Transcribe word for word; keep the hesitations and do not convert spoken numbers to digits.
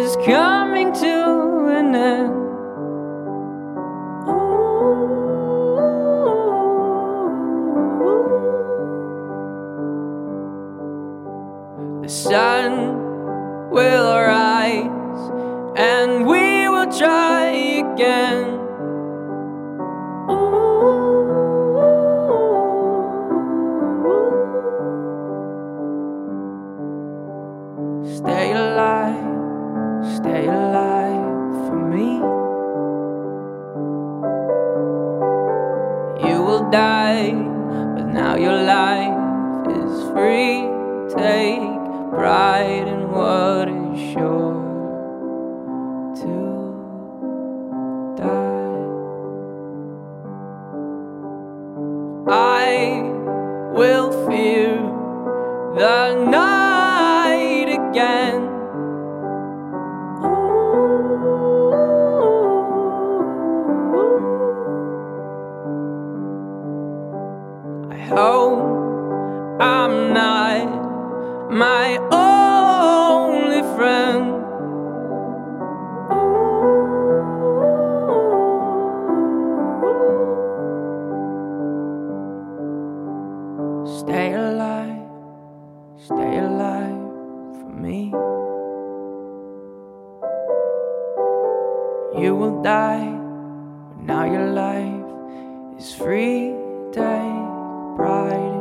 is coming to an end. The sun will rise and we will try again. Stay alive, stay alive for me. You will die, but now your life is free. Take pride in what is sure to die. I will fear the night again. I hope I'm not my only friend. Stay alive, stay alive for me. You will die, but now your life is free. Take pride